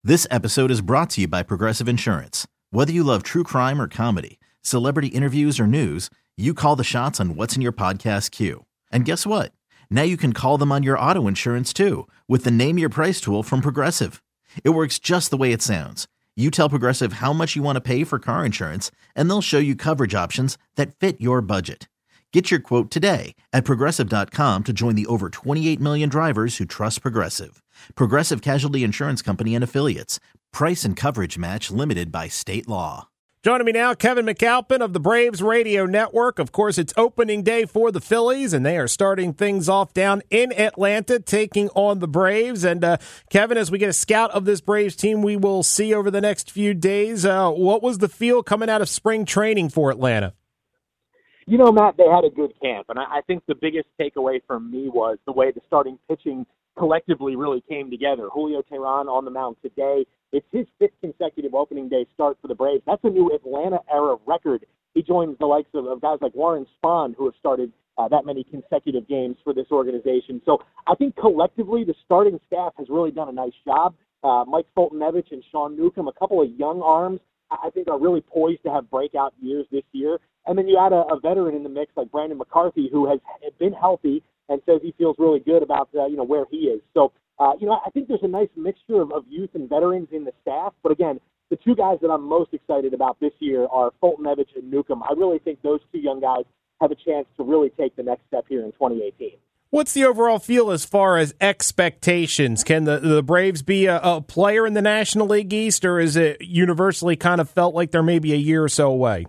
This episode is brought to you by Progressive Insurance. Whether you love true crime or comedy, celebrity interviews or news, you call the shots on what's in your podcast queue. And guess what? Now you can call them on your auto insurance too with the Name Your Price tool from Progressive. It works just the way it sounds. You tell Progressive how much you want to pay for car insurance, and they'll show you coverage options that fit your budget. Get your quote today at Progressive.com to join the over 28 million drivers who trust Progressive. Progressive Casualty Insurance Company and Affiliates. Price and coverage match limited by state law. Joining me now, Kevin McAlpin of the Braves Radio Network. Of course, it's opening day for the Phillies, and they are starting things off down in Atlanta, taking on the Braves. And, Kevin, as we get a scout of this Braves team we will see over the next few days, what was the feel coming out of spring training for Atlanta? You know, Matt, they had a good camp, and I think the biggest takeaway from me was the way the starting pitching collectively really came together. Julio Teheran on the mound today. It's his fifth consecutive opening day start for the Braves. That's a new Atlanta-era record. He joins the likes of guys like Warren Spahn, who have started that many consecutive games for this organization. So I think collectively the starting staff has really done a nice job. Mike Foltynewicz and Sean Newcomb, a couple of young arms, I think are really poised to have breakout years this year. And then you add a veteran in the mix like Brandon McCarthy, who has been healthy and says he feels really good about where he is. So, I think there's a nice mixture of youth and veterans in the staff. But again, the two guys that I'm most excited about this year are Foltynewicz and Newcomb. I really think those two young guys have a chance to really take the next step here in 2018. What's the overall feel as far as expectations? Can the Braves be a player in the National League East, or is it universally kind of felt like they're maybe a year or so away?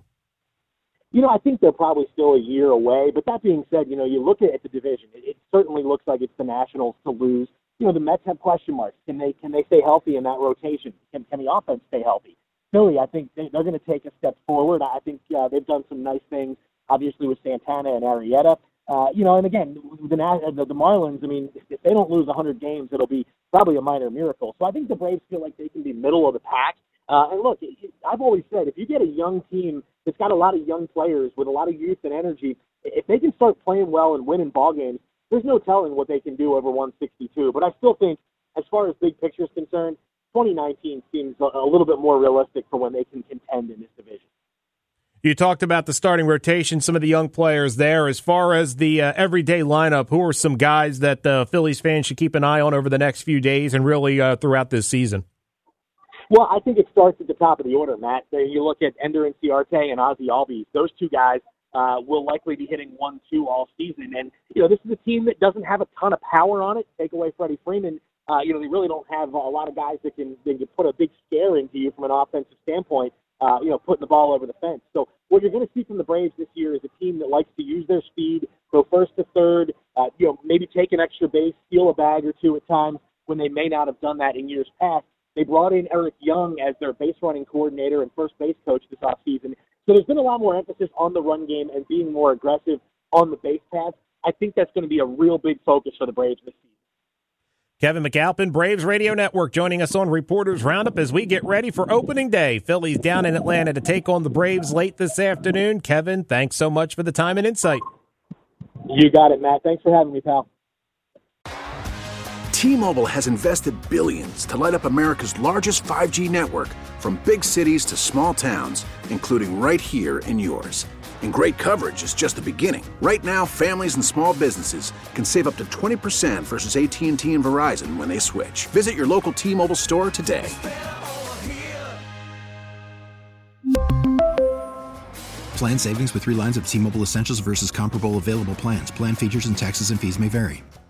I think they're probably still a year away. But that being said, you look at the division. It certainly looks like it's the Nationals to lose. The Mets have question marks. Can they stay healthy in that rotation? Can the offense stay healthy? Philly, I think they're going to take a step forward. I think they've done some nice things, obviously, with Santana and Arrieta. And again, the Marlins, if they don't lose 100 games, it'll be probably a minor miracle. So I think the Braves feel like they can be middle of the pack. And look, I've always said, if you get a young team that's got a lot of young players with a lot of youth and energy, if they can start playing well and winning ball games, there's no telling what they can do over 162. But I still think, as far as big picture is concerned, 2019 seems a little bit more realistic for when they can contend in this division. You talked about the starting rotation, some of the young players there. As far as the everyday lineup, who are some guys that the Phillies fans should keep an eye on over the next few days and really throughout this season? Well, I think it starts at the top of the order, Matt. You look at Ender Inciarte and Ozzie Albies. Those two guys will likely be hitting 1-2 all season. And, this is a team that doesn't have a ton of power on it. Take away Freddie Freeman. They really don't have a lot of guys that can put a big scare into you from an offensive standpoint, putting the ball over the fence. So what you're going to see from the Braves this year is a team that likes to use their speed, go first to third, maybe take an extra base, steal a bag or two at times when they may not have done that in years past. They brought in Eric Young as their base running coordinator and first base coach this offseason. So there's been a lot more emphasis on the run game and being more aggressive on the base paths. I think that's going to be a real big focus for the Braves this season. Kevin McAlpin, Braves Radio Network, joining us on Reporters Roundup as we get ready for opening day. Phillies down in Atlanta to take on the Braves late this afternoon. Kevin, thanks so much for the time and insight. You got it, Matt. Thanks for having me, pal. T-Mobile has invested billions to light up America's largest 5G network, from big cities to small towns, including right here in yours. And great coverage is just the beginning. Right now, families and small businesses can save up to 20% versus AT&T and Verizon when they switch. Visit your local T-Mobile store today. Plan savings with 3 lines of T-Mobile Essentials versus comparable available plans. Plan features and taxes and fees may vary.